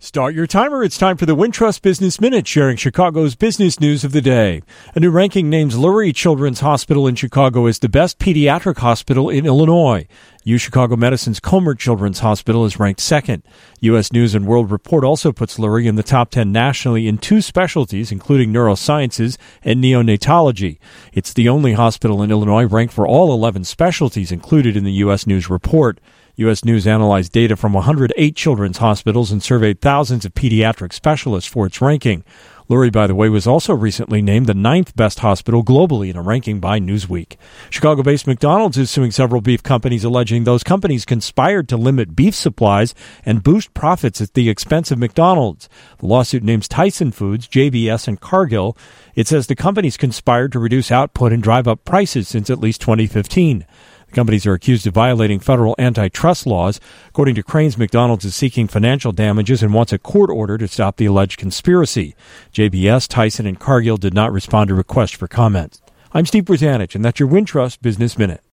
Start your timer. It's time for the Wintrust Business Minute, sharing Chicago's business news of the day. A new ranking names Lurie Children's Hospital in Chicago as the best pediatric hospital in Illinois. UChicago Medicine's Comer Children's Hospital is ranked second. U.S. News & World Report also puts Lurie in the top 10 nationally in 2 specialties, including neurosciences and neonatology. It's the only hospital in Illinois ranked for all 11 specialties included in the U.S. News Report. U.S. News analyzed data from 108 children's hospitals and surveyed thousands of pediatric specialists for its ranking. Lurie, by the way, was also recently named the 9th best hospital globally in a ranking by Newsweek. Chicago-based McDonald's is suing several beef companies, alleging those companies conspired to limit beef supplies and boost profits at the expense of McDonald's. The lawsuit names Tyson Foods, JBS, and Cargill. It says the companies conspired to reduce output and drive up prices since at least 2015. The companies are accused of violating federal antitrust laws. According to Crain's, McDonald's is seeking financial damages and wants a court order to stop the alleged conspiracy. JBS, Tyson, and Cargill did not respond to requests for comment. I'm Steve Brzanich, and that's your Wintrust Business Minute.